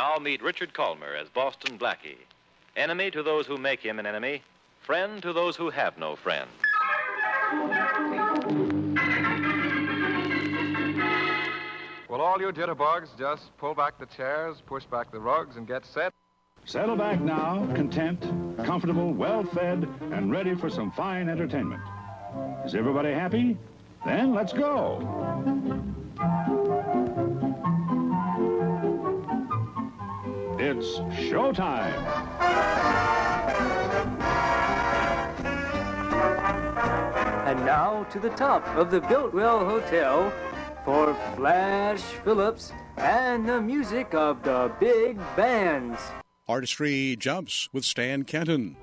Now meet Richard Culmer as Boston Blackie. Enemy to those who make him an enemy, friend to those who have no friend. Well, all you jitterbugs, just pull back the chairs, push back the rugs, and get set. Settle back now, content, comfortable, well-fed, and ready for some fine entertainment. Is everybody happy? Then let's go. It's showtime. And now to the top of the Biltwell Hotel for Flash Phillips and the music of the big bands. Artistry Jumps with Stan Kenton.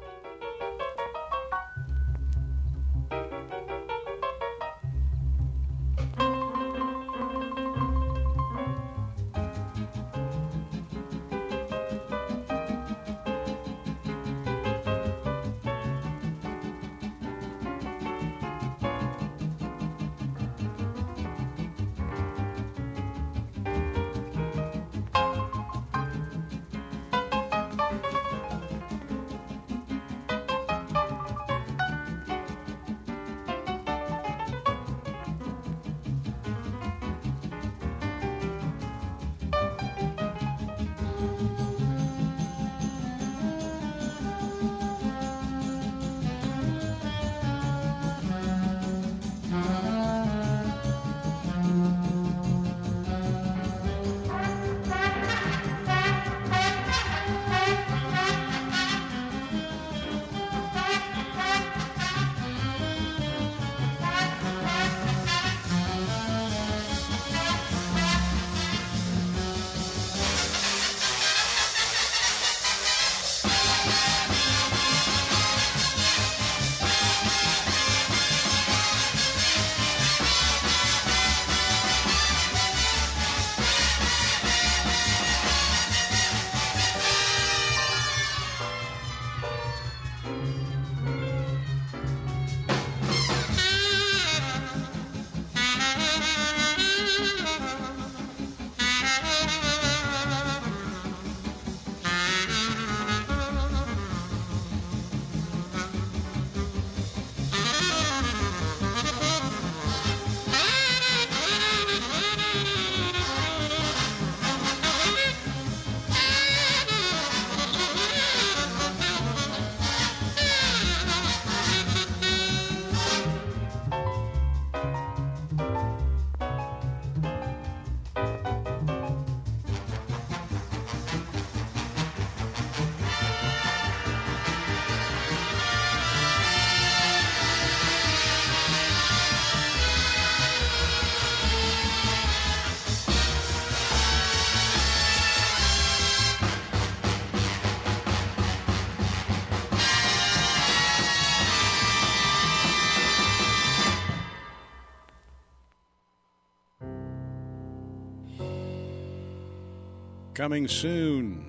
Coming soon,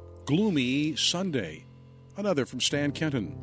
Gloomy Sunday. Another from Stan Kenton.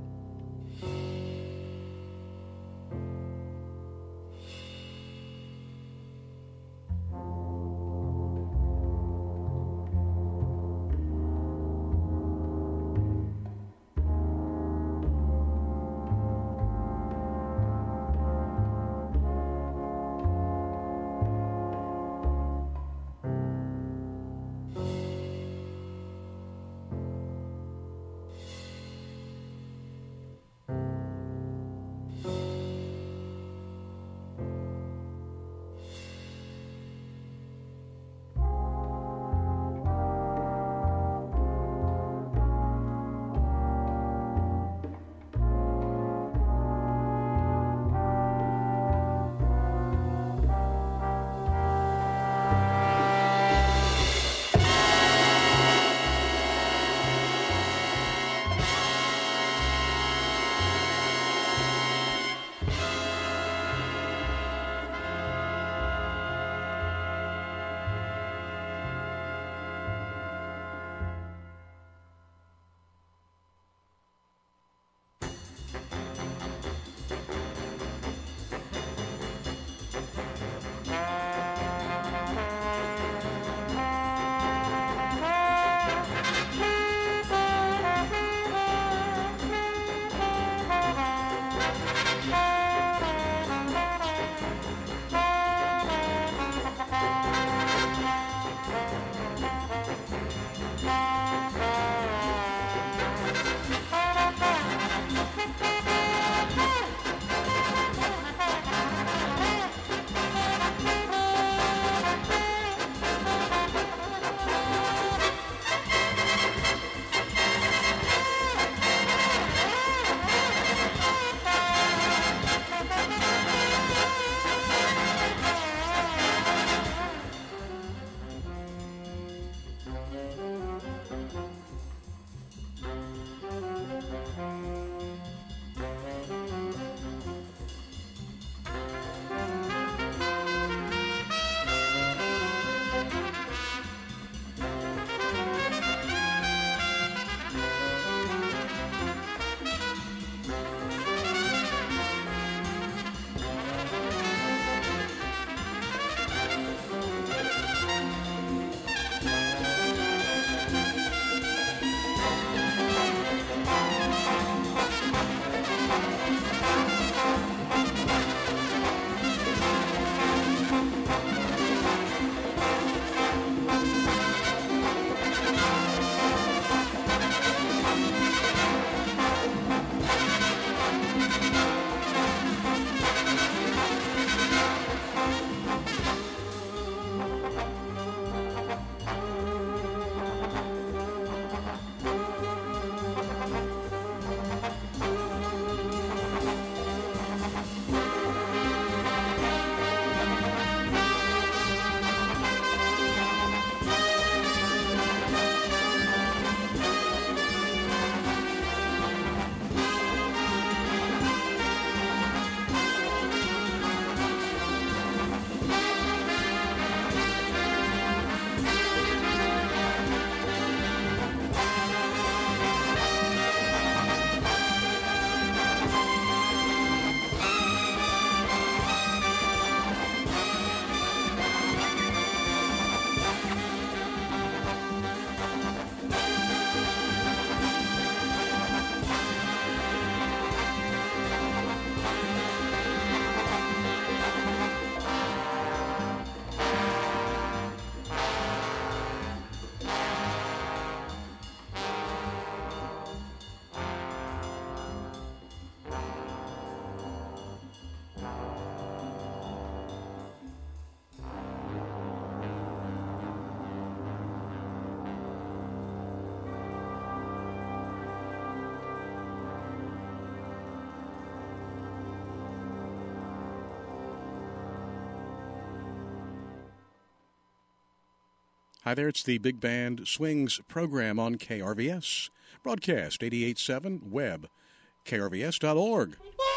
Hi there, it's the Big Band Swings program on KRVS. Broadcast 88.7, web, krvs.org.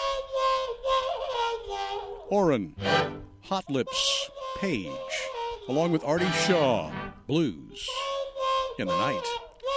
Oren, Hot Lips, Page, along with Artie Shaw, Blues in the Night.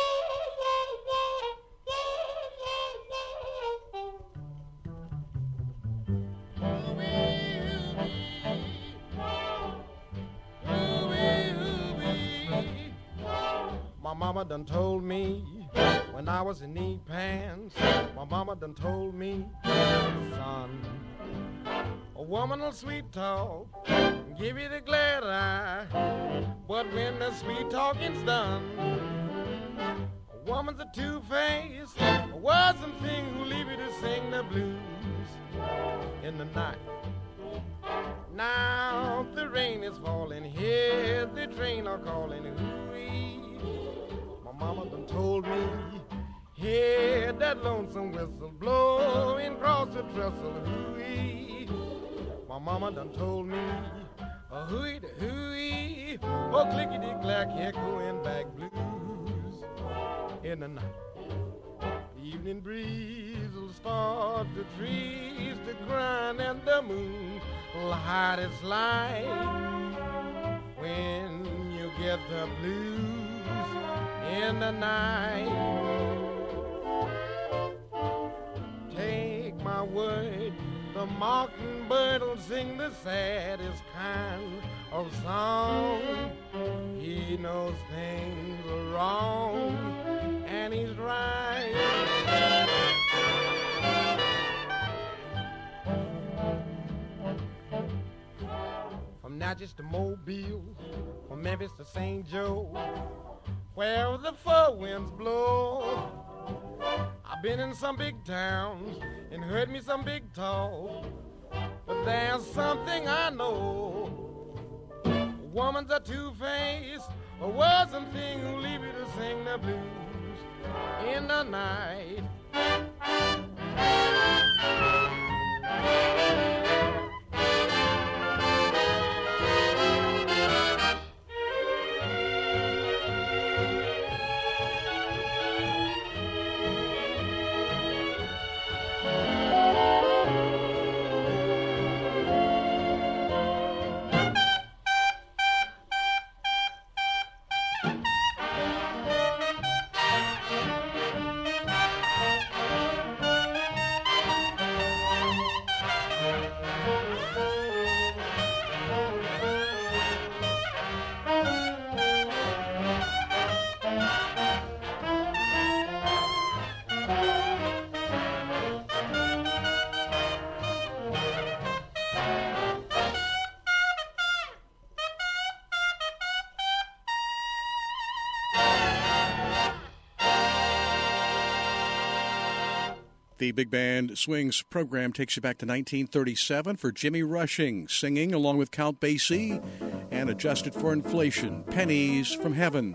My mama done told me when I was in knee pants. My mama done told me, son, a woman will sweet talk, give you the glad eye, but when the sweet talking's done, a woman's a two-faced, a wasn't thing who leave you to sing the blues in the night. Now the rain is falling, hear the train are calling, hooey. My mama done told me, hear that lonesome whistle blowing across the trestle, hooey. My mama done told me, a hooey da hooey, oh clickety-clack, echoing back blues in the night. The evening breeze will start the trees to grind and the moon will hide its light when you get the blues in the night. Take my word, the mockingbird will sing the saddest kind of song. He knows things are wrong and he's right. From Natchez to Mobile, from Memphis to St. Joe, where the four winds blow. I've been in some big towns and heard me some big talk, but there's something I know. A woman's a two-faced, a wasn't thing who leave you to sing the blues in the night. The Big Band Swings program takes you back to 1937 for Jimmy Rushing, singing along with Count Basie and Adjusted for Inflation, Pennies from Heaven.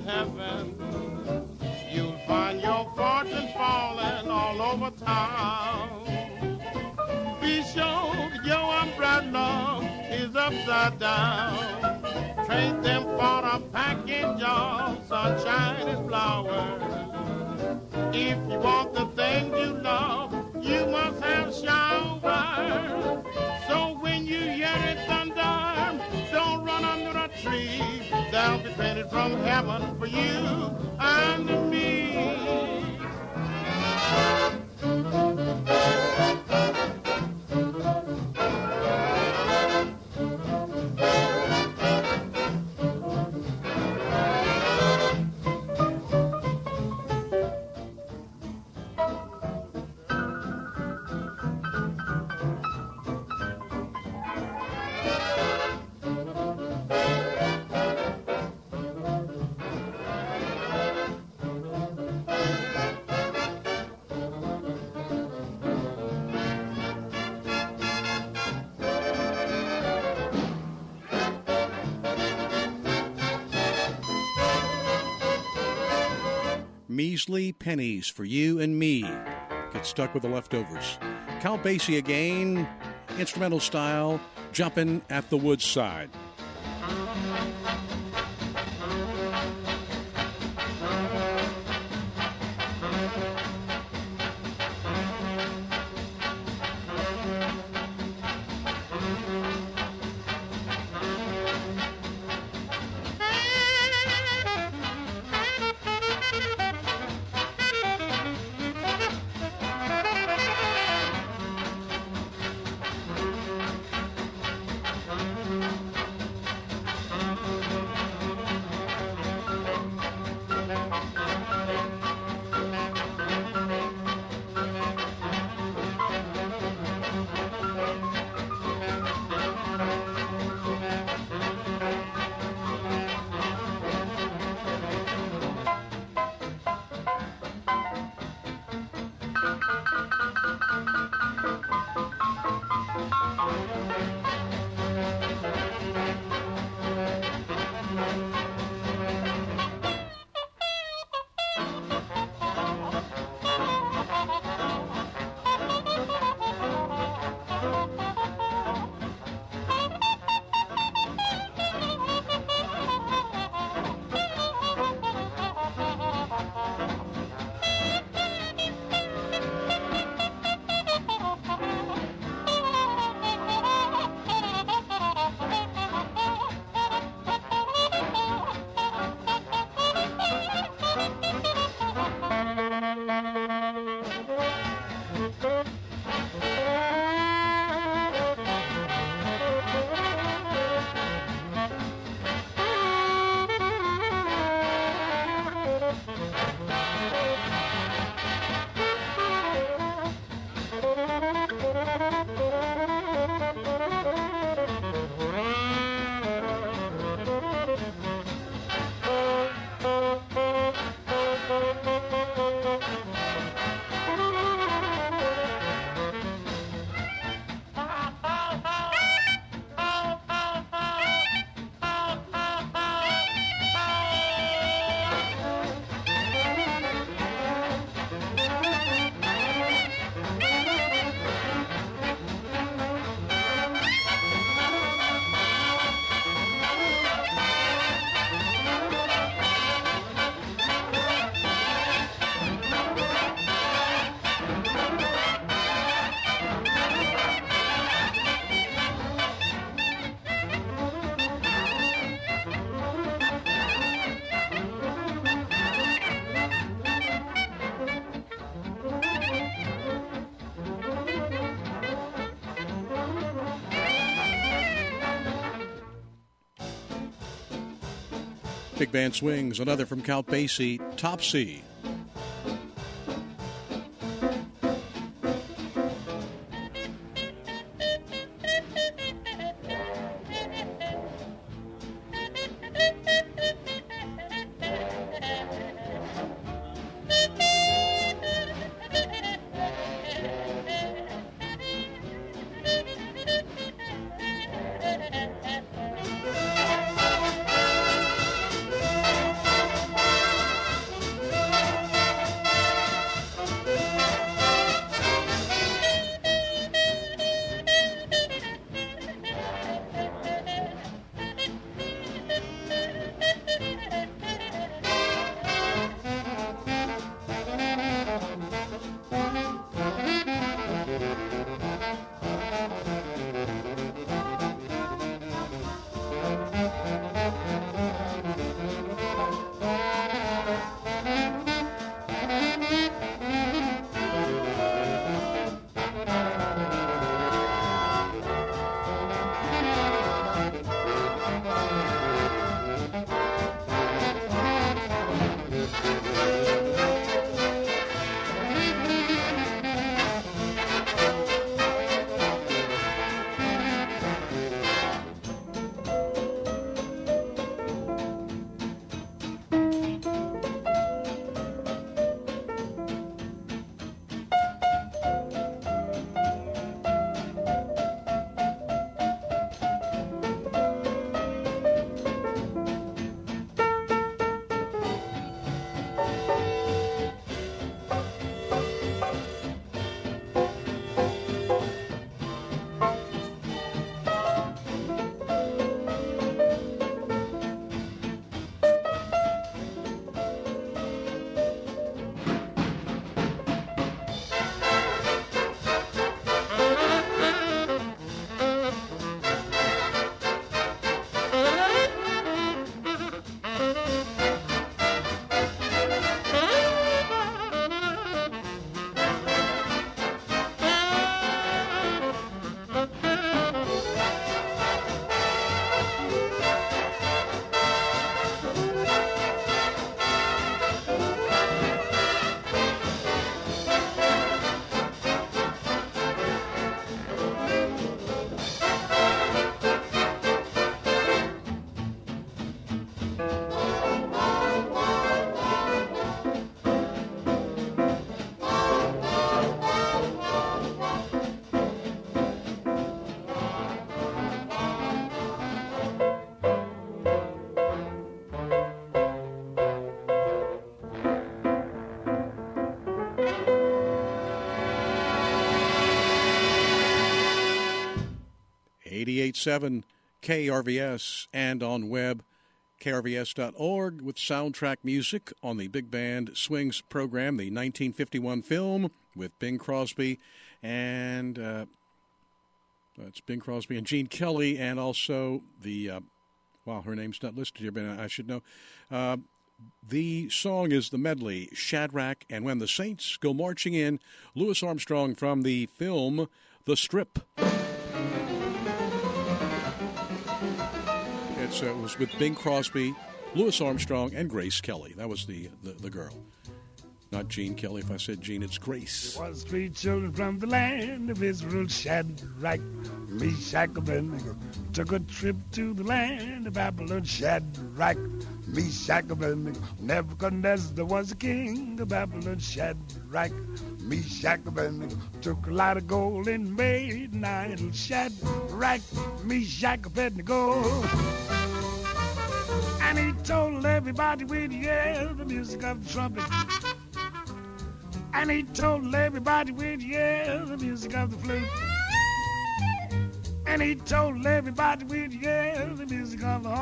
heaven, you'll find your fortune falling all over town. Be sure that your umbrella is upside down. Trade them for a package of sunshine and flowers. If you want the things you love, you must have showers. So when you hear it thunder, don't run under a tree. They'll be painted from heaven for you and me. Measly pennies for you and me. Get stuck with the leftovers. Count Basie again, instrumental style, jumping at the woodside. Big Band Swings, another from Count Basie, Topsy. 88.7 KRVS, and on web, krvs.org, with soundtrack music on the Big Band Swings program, the 1951 film with Bing Crosby and that's Bing Crosby and Gene Kelly, and also the her name's not listed here, but I should know. The song is the medley, Shadrach and When the Saints Go Marching In, Louis Armstrong from the film The Strip. It was with Bing Crosby, Louis Armstrong, and Grace Kelly. That was the girl. Not Gene Kelly. If I said Gene, it's Grace. There was 3 children from the land of Israel, Shadrach, Meshach, Abednego. Took a trip to the land of Babylon, Shadrach, Meshach, Abednego. Nebuchadnezzar was the king of Babylon, Shadrach, Meshach, Abednego. Took a lot of gold and made an idol, Shadrach, Meshach, Abednego. And he told everybody we'd hear the music of the trumpet. And he told everybody we'd hear the music of the flute. And he told everybody we'd hear the music of the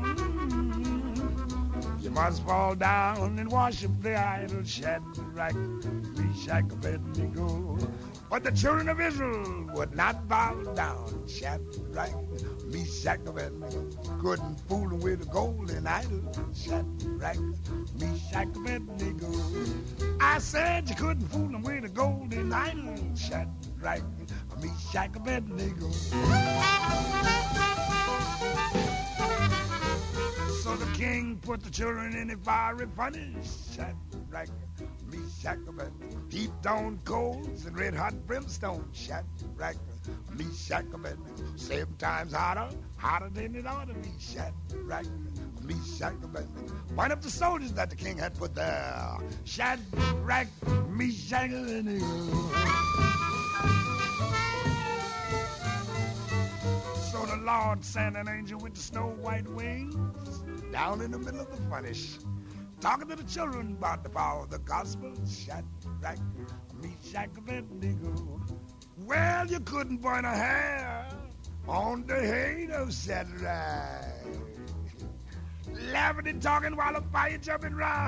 horn. You must fall down and worship the idol, Shadrach, Meshach, Abednego. But the children of Israel would not bow down, Shadrach, Meshach, Abednego. Couldn't fool them with a golden idol, Shadrach, Meshach, Abednego. I said you couldn't fool them with a golden idol, Shadrach, Meshach, Abednego. So the king put the children in a fiery furnace, Shadrach, Meshach, Abednego. Heaped on coals and red hot brimstone, Shadrach, Meshach, Abednego. 7 times hotter than it ought to be, Shadrach, Meshach, Abednego. One of the soldiers that the king had put there, Shadrach, Meshach, Abednego. So the Lord sent an angel with the snow white wings down in the middle of the furnace, talking to the children about the power of the gospel, Shadrach, Meshach, Abednego. Well, you couldn't burn a hair on the head of Shadrach. Laughing and talking while the fire jumping round.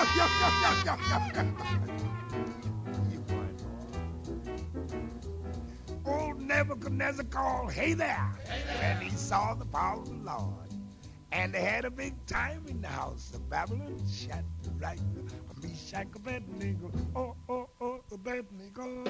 Old Nebuchadnezzar called, hey there, when he saw the power of the Lord. And they had a big time in the house of Babylon, Shadrach, Meshach, Abednego. Oh, oh, oh, Abednego.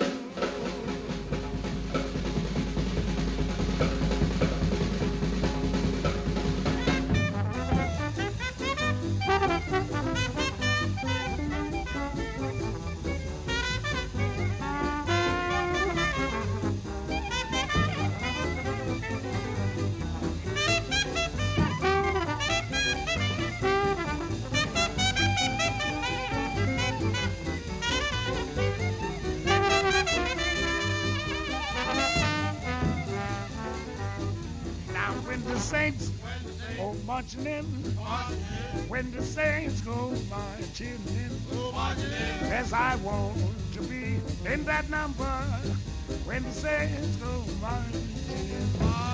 Saints go marching in, when the saints go marching in, yes, I want to be in that number, when the saints go marching in.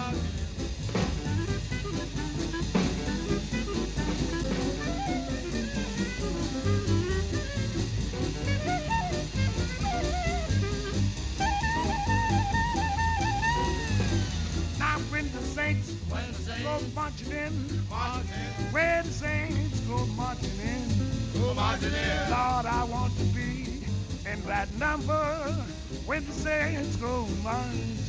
Now when the saints go marching in, where the saints go marching in, Lord, I want to be in that number, when the saints go marching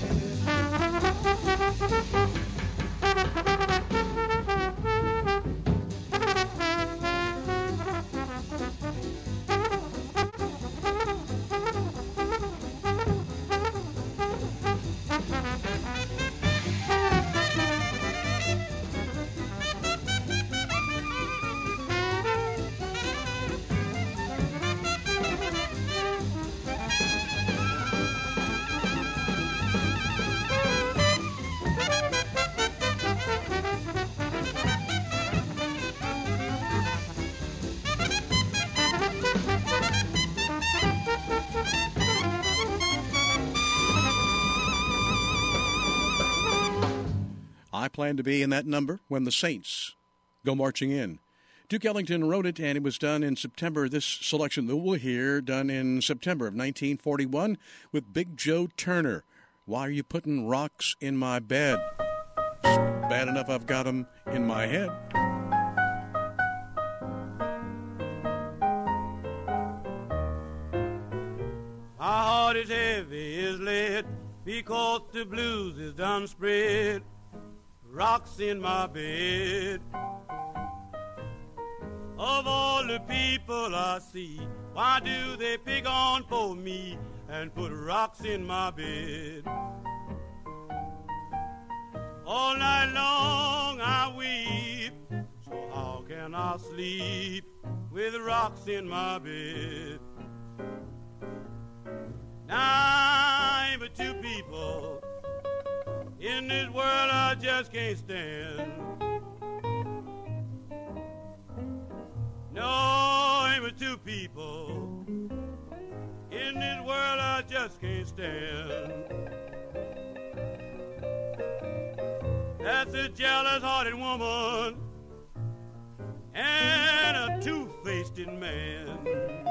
plan to be in that number when the Saints go marching in. Duke Ellington wrote it, and it was done in September. This selection that we'll hear, done in September of 1941 with Big Joe Turner. Why are you putting rocks in my bed? It's bad enough I've got them in my head. My heart is heavy as lead because the blues is done spread. Rocks in my bed. Of all the people I see, why do they pick on for me and put rocks in my bed? All night long I weep, so how can I sleep with rocks in my bed? Now ain't but two people in this world I just can't stand. No, ain't but two people in this world I just can't stand. That's a jealous-hearted woman and a two-faced man.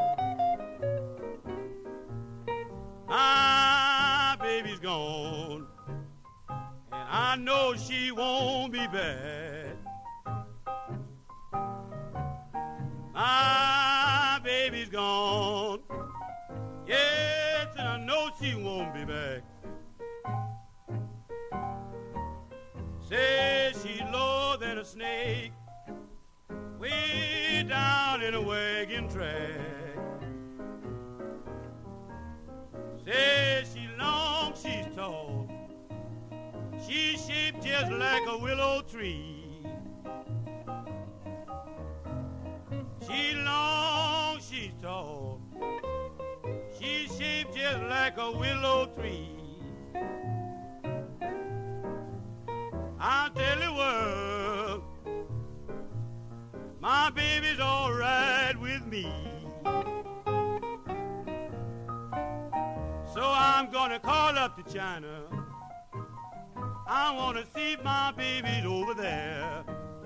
My baby's gone, and I know she won't be back. My baby's gone, yes, and I know she won't be back. Say she's lower than a snake, way down in a wagon track. Say she's long, she's tall, she's shaped just like a willow tree. She's long, she's tall, she's shaped just like a willow tree. I'll tell the world, my baby's all right with me. So I'm gonna call up to China. I wanna see if my baby's over there.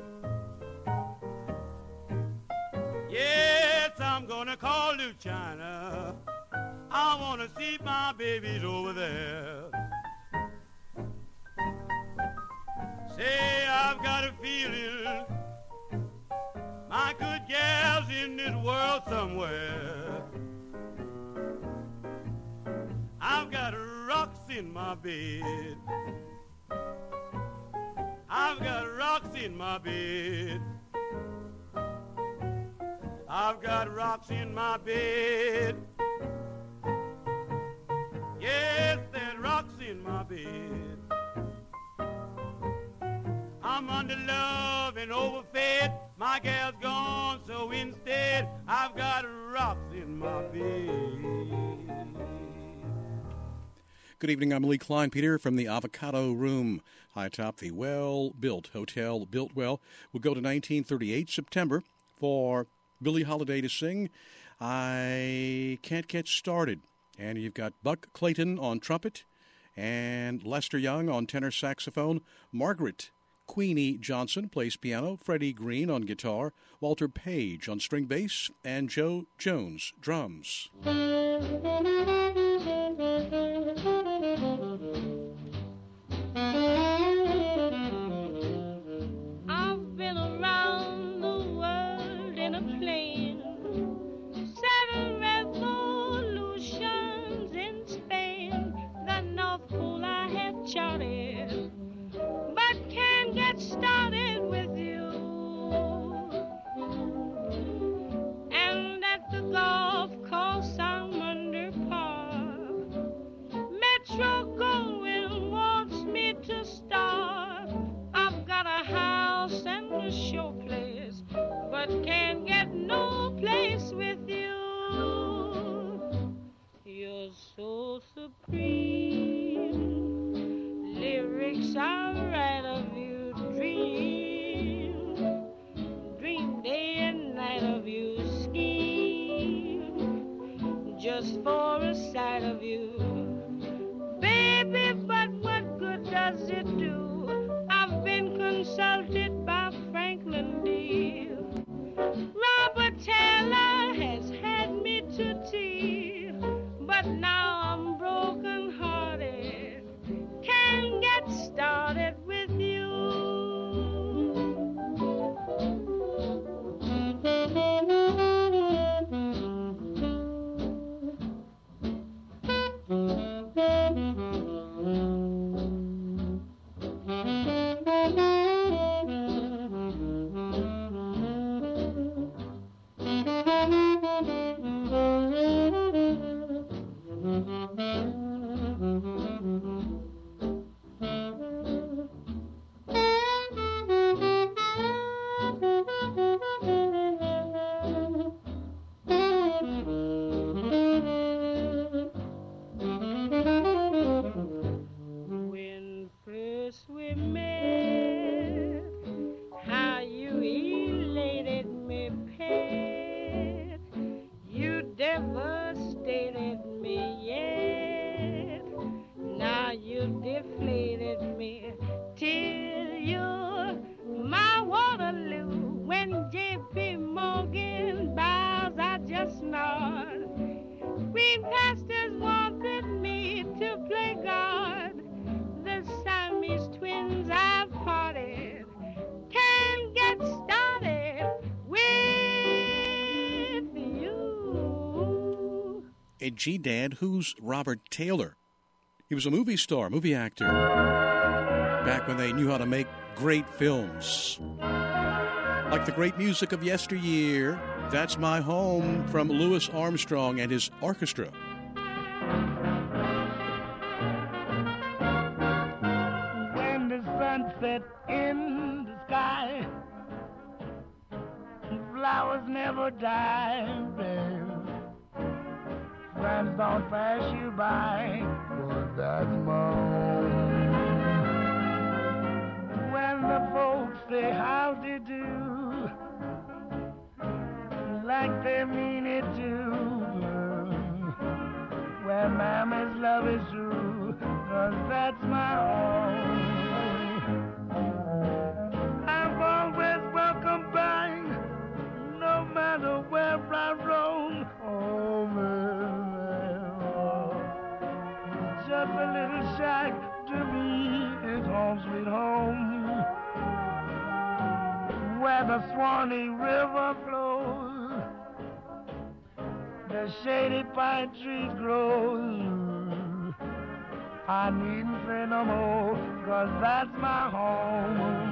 Yes, I'm gonna call to China. I wanna see if my baby's over there. Say, I've got a feeling my good gal's in this world somewhere. I've got rocks in my bed. I've got rocks in my bed. I've got rocks in my bed. Yes, there's rocks in my bed. I'm under love and overfed. My gal's gone, so instead I've got rocks in my bed. Good evening, I'm Lee Klein Peter from the Avocado Room, high atop the well-built Hotel Built Well. We'll go to 1938, September, for Billie Holiday to sing I Can't Get Started. And you've got Buck Clayton on trumpet and Lester Young on tenor saxophone. Margaret Queenie Johnson plays piano, Freddie Green on guitar, Walter Page on string bass, and Joe Jones drums. I've been around the world in a plane, 7 revolutions in Spain, the North Pole I have charted, but can't get started with you. And at the golf course I'm under par, Metro Goldwyn wants me to start. I've got a house and a show place, but can't get no place with you. You're so supreme, lyrics I write of you, dream day and night of you, scheme just for a sight of you. Baby, but what good does it do? I've been Green pastures wanted me to play guard. The Siamese twins I've parted can get started with you. Hey, gee, Dad, who's Robert Taylor? He was a movie star, movie actor, back when they knew how to make great films. Like the great music of yesteryear, That's My Home from Louis Armstrong and his orchestra. When the sun set in the sky, flowers never die, babe. Friends don't pass you by, but that's my home. When the folks say how they do, like they mean it too. Where mama's love is true, 'cause that's my home. I'm always welcome back, no matter where I roam. Oh, man, just a little shack to me is home sweet home. Where the Swanee River flows, the shady pine trees grow. I needn't say no more, 'cause that's my home.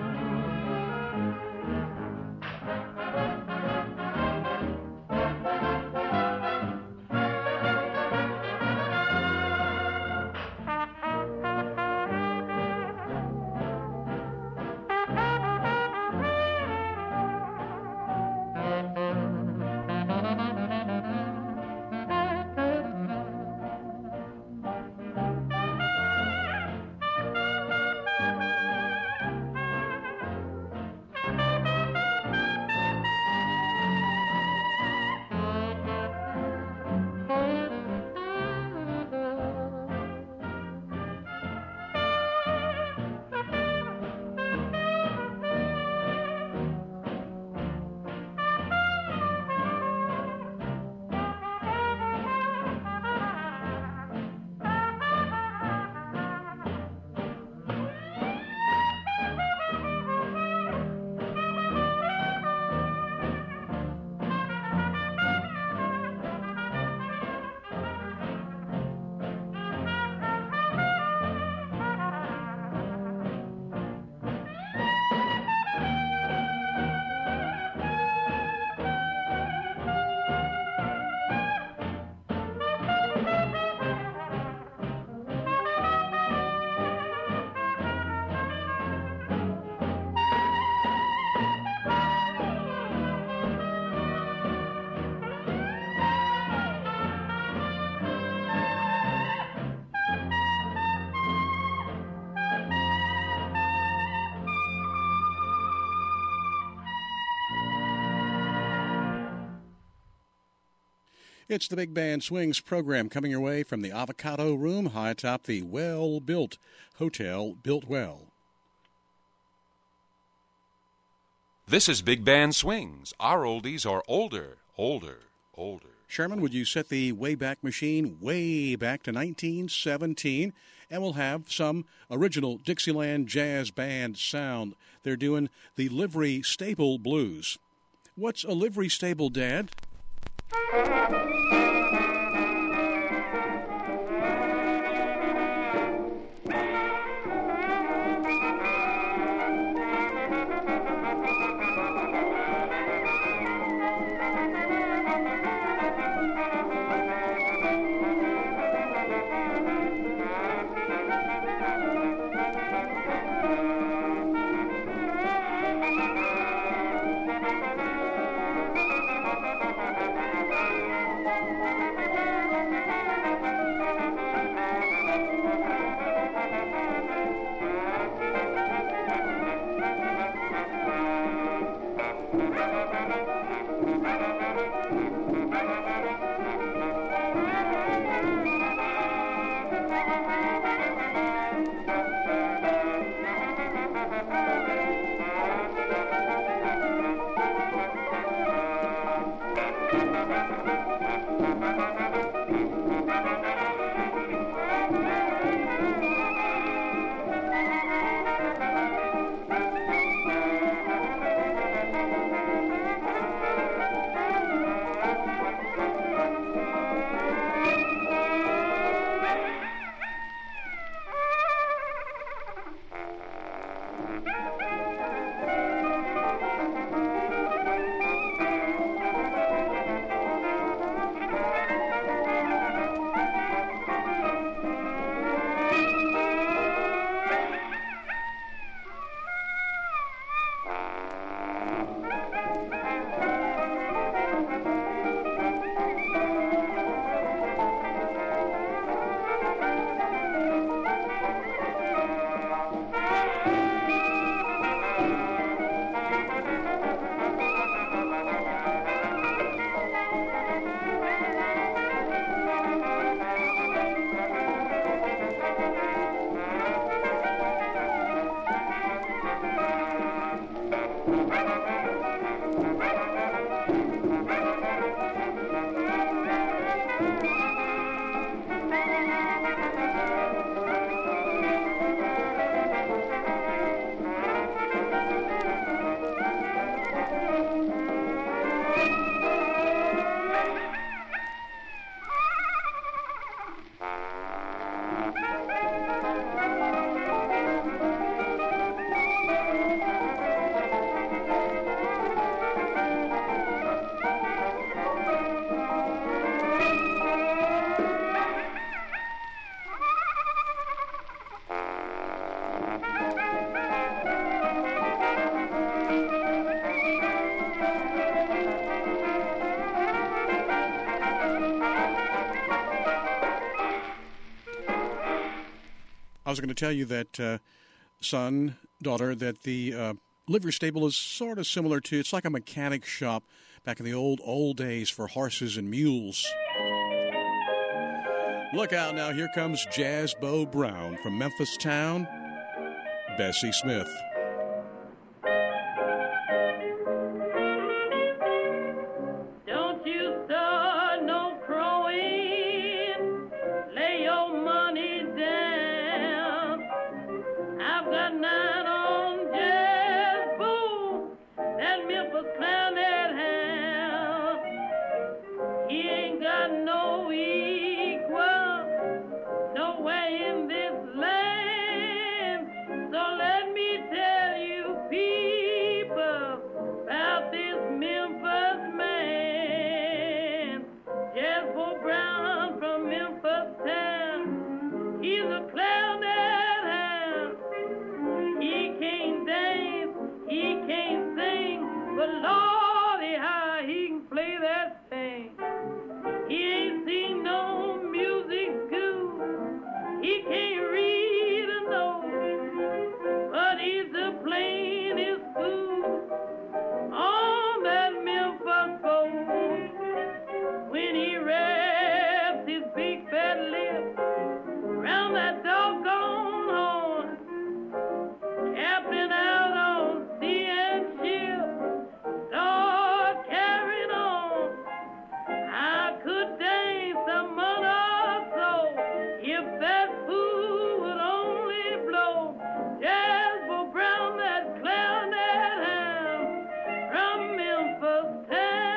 It's the Big Band Swings program coming your way from the Avocado Room high atop the well-built Hotel Built Well. This is Big Band Swings. Our oldies are older, older, older. Sherman, would you set the Wayback Machine way back to 1917? And we'll have some original Dixieland Jazz Band sound. They're doing the Livery Stable Blues. What's a livery stable, Dad? I was going to tell you that, son, daughter, that the livery stable is sort of similar to, it's like a mechanic shop back in the old days for horses and mules. Look out now, here comes Jazz Bo Brown from Memphis Town, Bessie Smith. Don't you start no crowing, lay your money down. I've got 9 on Jazz Bo, that Memphis clown that hound. He ain't got no equal nowhere in this land. So let me tell you people about this Memphis man. Jazz Bo Brown from Memphis Town. He's a clown that hound. He can't dance, he can't sing, but Lordy, how he can play that thing. He ain't seen no music school, he can't read a note, but he's the plainest fool on that Memphis boat. When he wraps his big fat lips round that doggone horn, Captain out on sea and ship, start carrying on. I could dance a month or so if that fool would only blow. Jazz Bo Brown, that clown that hound from Memphis Town.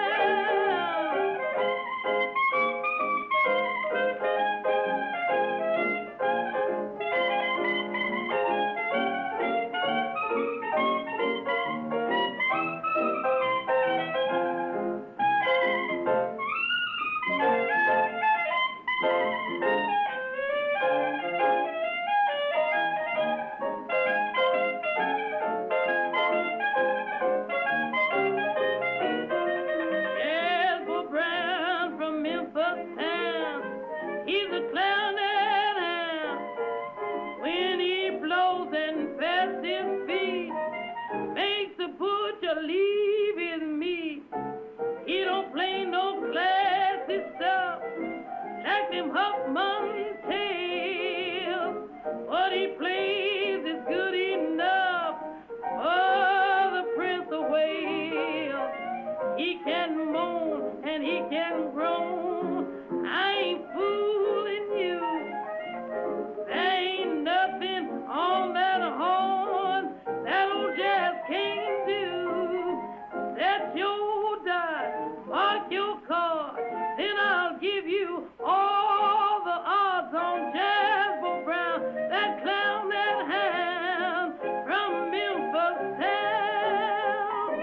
Jazz Bo Brown from Memphis Town. He's a clown that hound. When he blows and pats his feet, makes the butcher leave his meat. He don't play no classy stuff like them Huffman tales. What he plays is good enough for the Prince of Wales. He can moan and he can groan. I ain't fooling you. There ain't nothing on that horn that old Jazz can't do. Set your die, mark your card, then I'll give you all the odds on Jazz Bo Brown, that clown that hound from Memphis Town.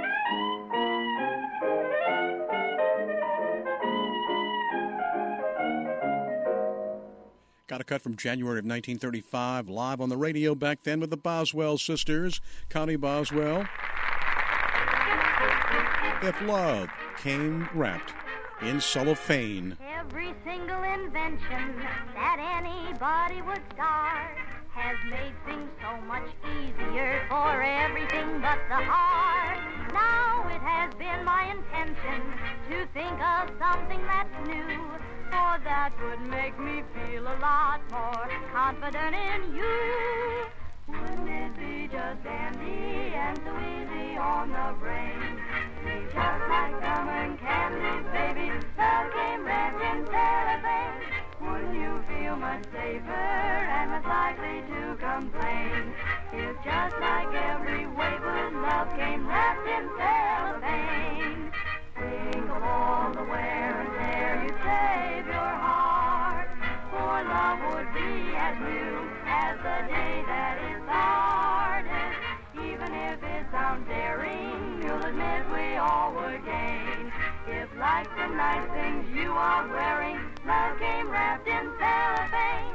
Got a cut from January of 1935, live on the radio back then with the Boswell sisters, Connie Boswell. If love came wrapped in cellophane. Every single invention that anybody would start has made things so much easier for everything but the heart. Now it has been my intention to think of something that's new, for that would make me feel a lot more confident in you. Wouldn't it be just dandy and so easy on the brain? Be just like gum and candy, baby. Love came wrapped in cellophane. Wouldn't you feel much safer and less likely to complain if just like every wayward love came wrapped in cellophane? Think of all the wear and tear you'd save your heart, for love would be as new as the day that is the hardest. Even if it sounds daring, you'll admit we all would gain if, like the nice things you are wearing, love came wrapped in cellophane.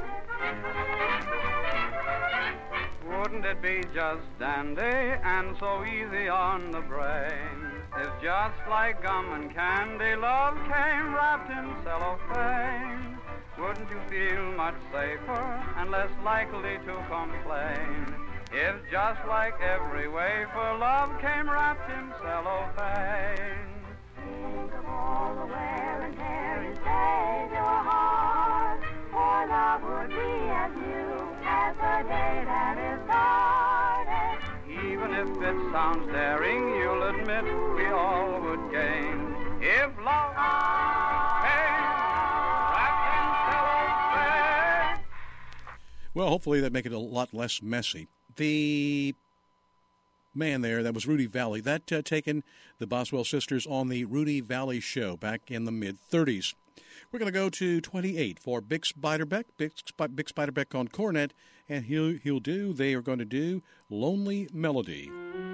Wouldn't it be just dandy and so easy on the brain if just like gum and candy love came wrapped in cellophane? wouldn't you feel much safer and less likely to complain if just like every wafer love came wrapped in cellophane? Think of all the wear and tear inside your heart, for love would be as new as the day that it started. Even if it sounds daring, you'll admit we all would gain if love came wrapped in cellophane. Well, hopefully that make it a lot less messy. The man there, that was Rudy Valley. That taken the Boswell sisters on the Rudy Valley Show back in the mid-30s. We're going to go to 28 for Bix Beiderbecke, Bix Beiderbecke on cornet, and they are going to do Lonely Melody.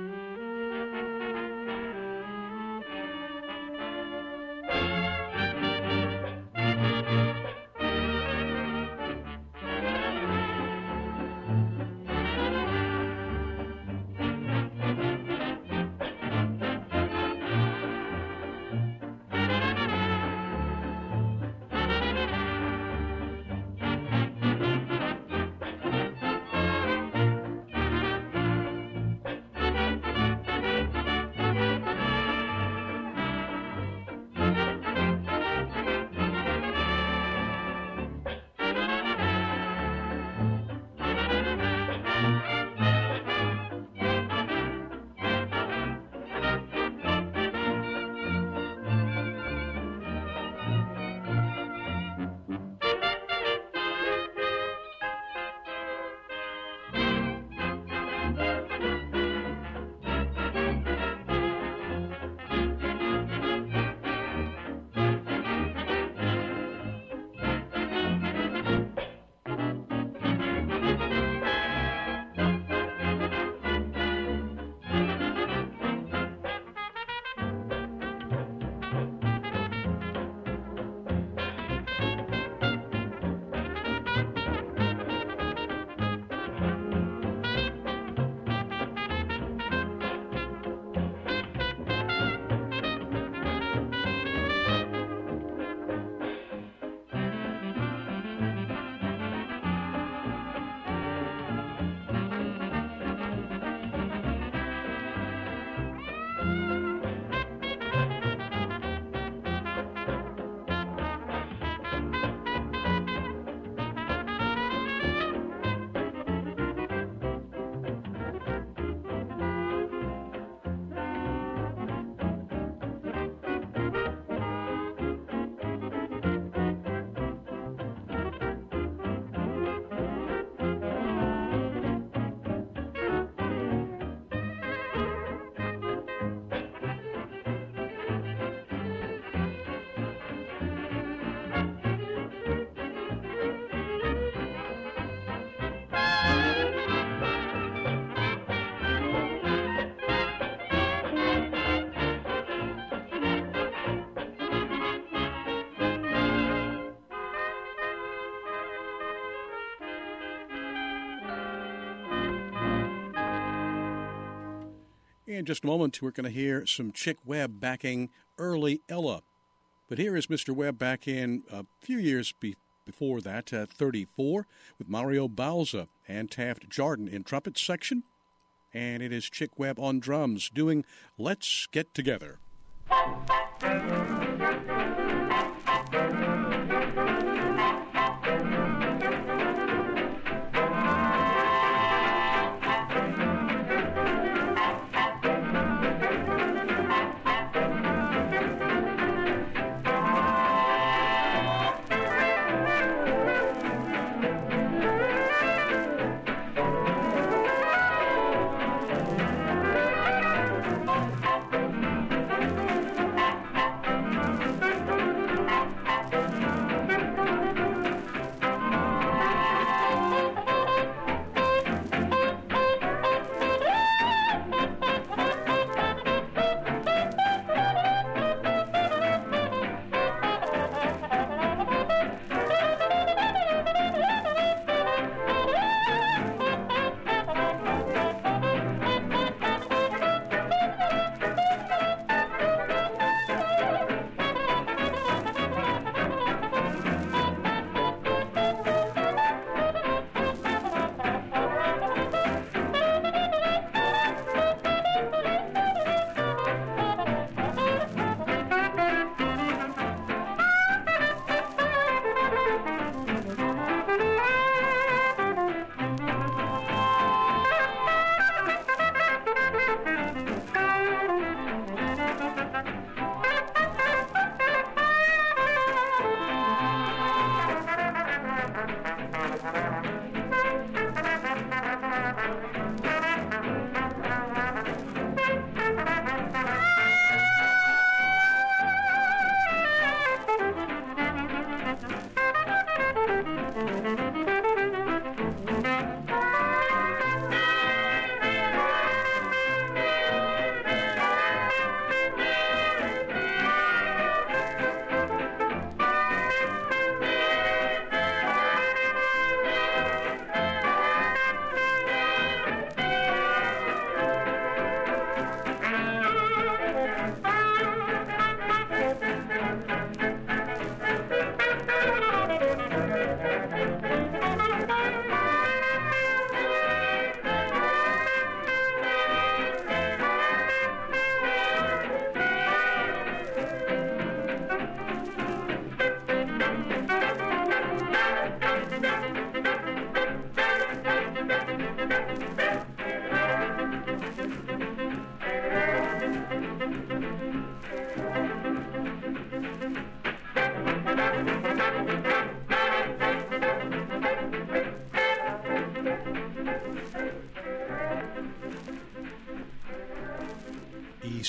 In just a moment, we're going to hear some Chick Webb backing early Ella. But here is Mr. Webb back in a few years before that, 34, with Mario Bauza and Taft Jardin in trumpet section. And it is Chick Webb on drums doing Let's Get Together.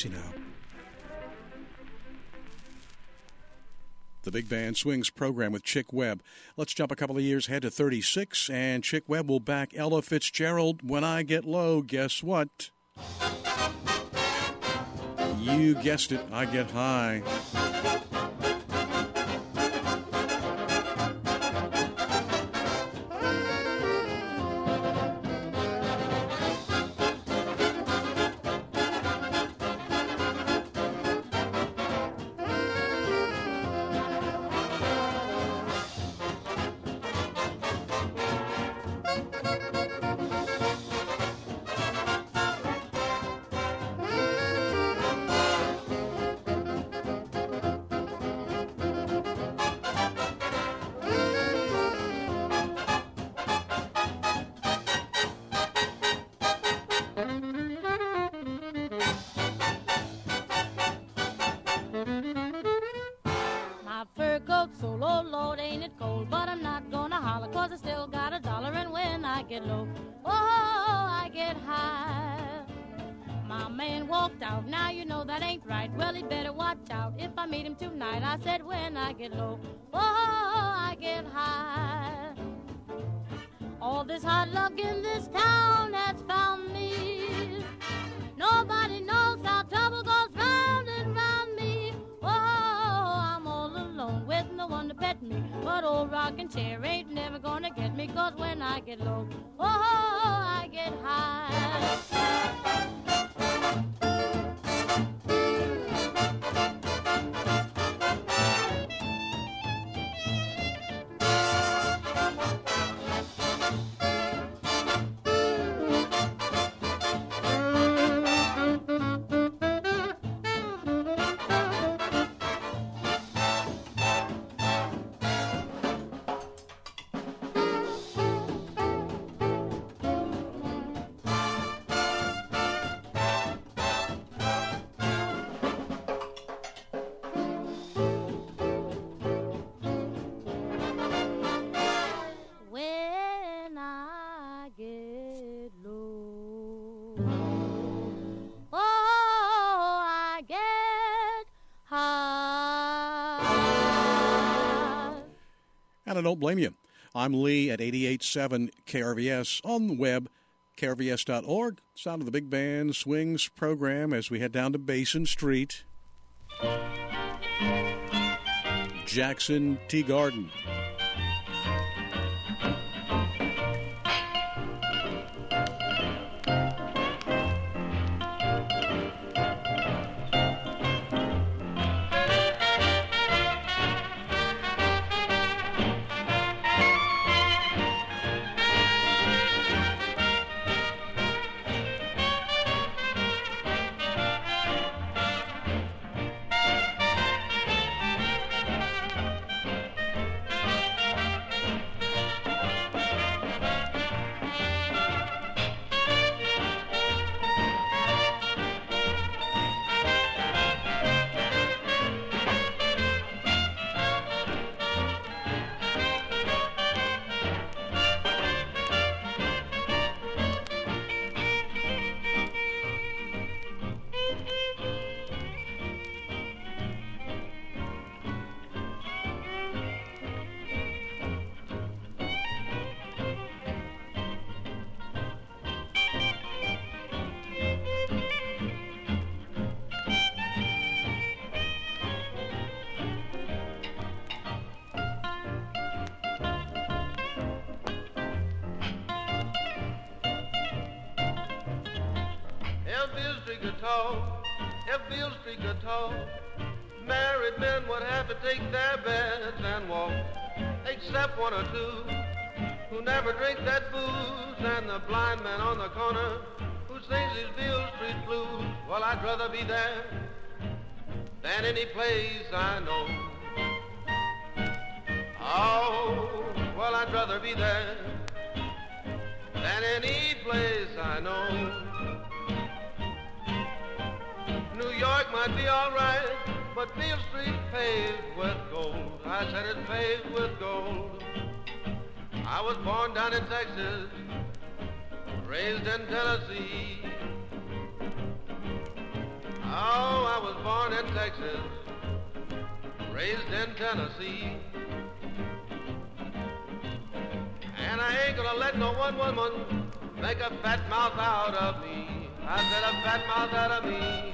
Easy now. The Big Band Swings program with Chick Webb. Let's jump a couple of years ahead to 36, and Chick Webb will back Ella Fitzgerald. When I Get Low, guess what? You guessed it, I Get High. I said when I get low, oh, I get high. All this hard luck in this town has found me. Nobody knows how trouble goes round and round me. Oh, I'm all alone with no one to pet me. But old rocking chair ain't never gonna get me. 'Cause when I get low, oh, I get high. And I don't blame you. I'm Lee at 88.7 KRVS, on the web, krvs.org. Sound of the Big Band Swings program as we head down to Basin Street. Jackson Tea Garden. If Beale Street could talk, married men would have to take their beds and walk, except one or two who never drink that booze, and the blind man on the corner who sings his Beale Street blues. Well, I'd rather be there than any place I know. Oh, well, I'd rather be there than any place I know. New York might be all right, but Beale Street paved with gold. I said it's paved with gold. I was born down in Texas, raised in Tennessee. Oh, I was born in Texas, raised in Tennessee. And I ain't gonna let no one woman make a fat mouth out of me. I said a fat mouth out of me.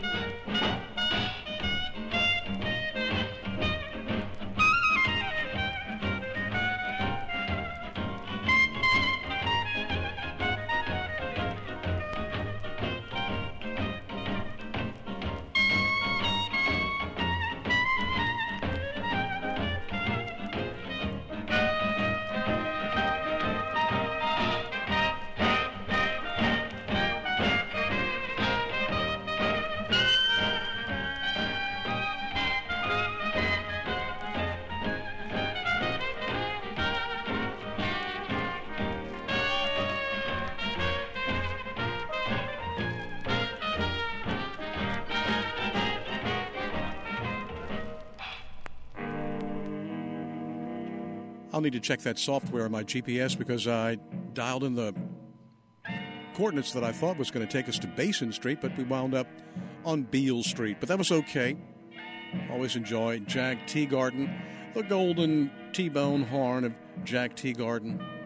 I'll need to check that software on my GPS because I dialed in the coordinates that I thought was going to take us to Basin Street, but we wound up on Beale Street. But that was okay. Always enjoy Jack Teagarden, the golden T-bone horn of Jack Teagarden.